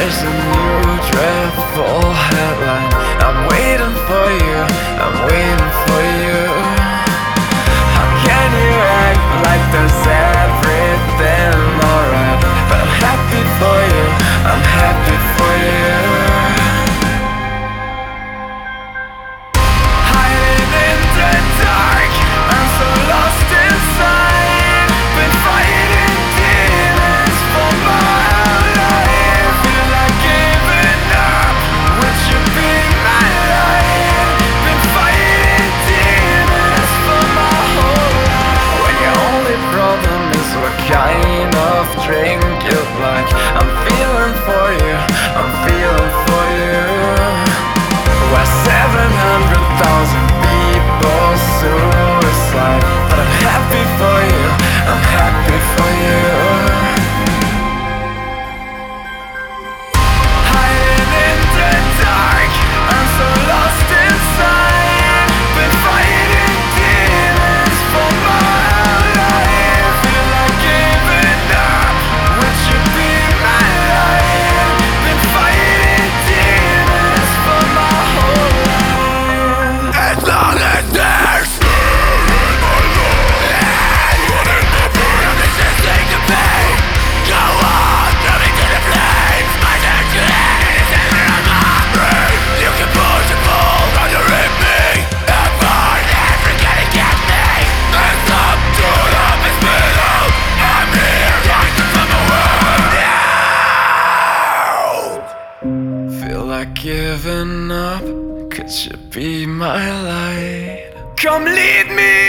There's a new dreadful headline. I'm waiting for you, I'm waiting for you. How can you act like there's everything alright? But I'm happy for you, I'm happy for you. Hiding in the dark, I'm so lost inside. Been fighting demons for my life. Feel like giving up, would you be my light? Been fighting demons for my whole life. When your only problem is what kind of drink you like, I'm feeling for you, I'm feeling for you. Why 700,000 people suicide? But I'm happy for you, I'm happy for you. Hiding in the dark, I'm so lost inside. Been fighting demons for my life. Feel like giving up, would you be my light? Been fighting demons for my whole life. As long as there's feel like giving up, could you be my light? Come lead me